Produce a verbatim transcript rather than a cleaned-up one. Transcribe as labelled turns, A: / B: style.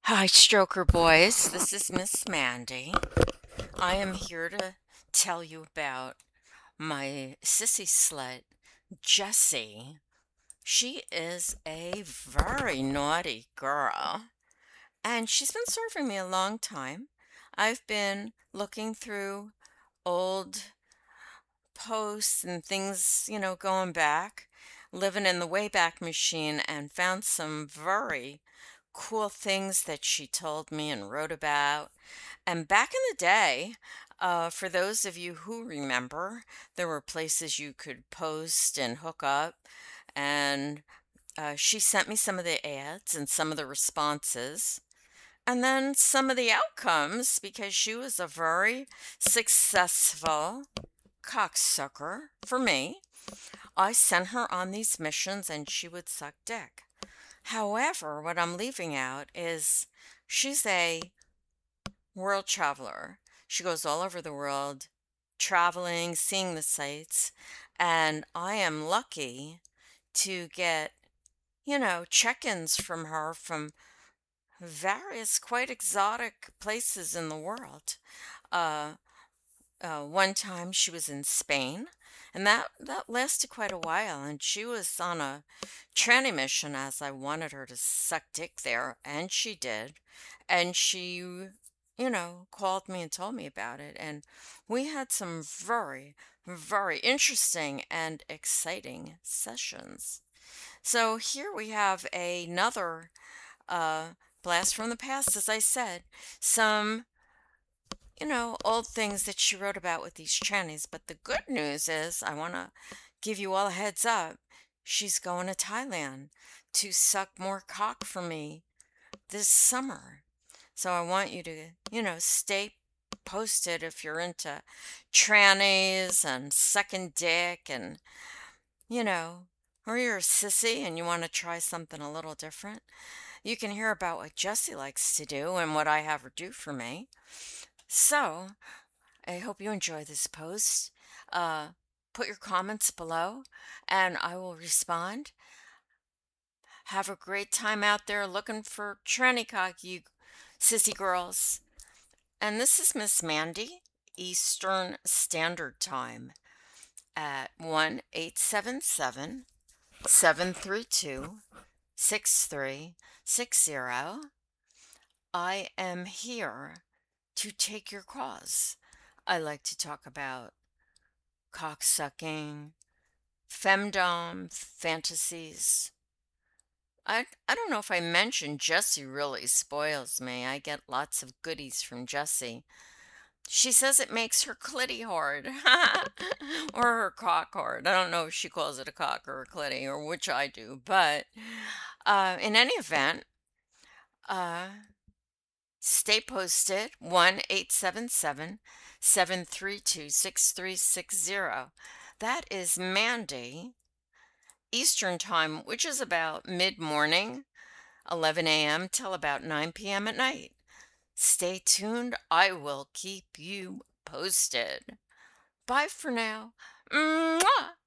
A: Hi, Stroker Boys. This is Miss Mandy. I am here to tell you about my sissy slut, Jessie. She is a very naughty girl, and she's been serving me a long time. I've been looking through old posts and things, you know, going back, living in the Wayback Machine, and found some very cool things that she told me and wrote about. And back in the day, uh, for those of you who remember, there were places you could post and hook up. And uh, she sent me some of the ads and some of the responses. And then some of the outcomes, because she was a very successful cocksucker for me. I sent her on these missions and she would suck dick. However, what I'm leaving out is she's a world traveler. She goes all over the world, traveling, seeing the sights, and I am lucky to get, you know, check-ins from her from various quite exotic places in the world. Uh, uh, one time she was in Spain, and that that lasted quite a while, and she was on a tranny mission as I wanted her to suck dick there, and she did. And she, you know, called me and told me about it, and we had some very, very interesting and exciting sessions. So here we have another uh, blast from the past, as I said, some you know, old things that she wrote about with these trannies. But the good news is, I want to give you all a heads up. She's going to Thailand to suck more cock for me this summer. So I want you to, you know, stay posted if you're into trannies and sucking dick and, you know, or you're a sissy and you want to try something a little different. You can hear about what Jessie likes to do and what I have her do for me. So, I hope you enjoy this post. Uh, put your comments below and I will respond. Have a great time out there looking for tranny cock, you sissy girls. And this is Miss Mandy, Eastern Standard Time at one eight seven seven, seven three two, six three six zero. I am here to take your calls. I like to talk about cocksucking, femdom fantasies. I I don't know if I mentioned Jessie really spoils me. I get lots of goodies from Jessie. She says it makes her clitty hard or her cock hard. I don't know if she calls it a cock or a clitty or which I do, but uh, in any event, uh, stay posted one eight seven seven, seven three two, six three six zero. That is Mandy Eastern Time, which is about mid morning, eleven a m till about nine p m at night. Stay tuned. I will keep you posted. Bye for now. Mwah!